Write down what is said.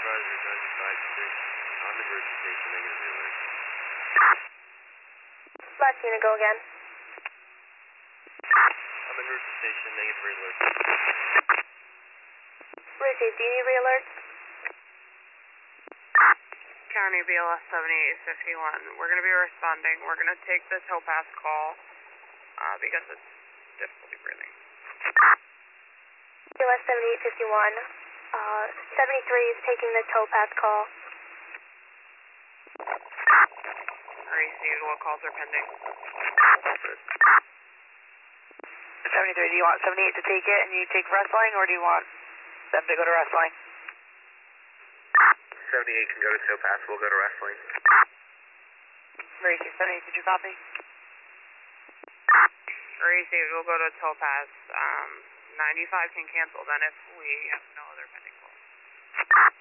advisor, 95-6. On the emergency station, negative alert. Last unit, go again. On the emergency station, negative alert. Received, do you need re-alert? County BLS 7851. We're going to be responding. We're going to take the Topaz call because it's difficulty breathing. BLS 7851. 73 is taking the Topaz call. Received. What calls are pending? 73, do you want 78 to take it and you take wrestling, or do you want them to go to wrestling? 78 can go to Topaz, we'll go to wrestling. Received, 78, did you copy? Received. We'll go to Topaz. 95 can cancel then if we have no other pending calls.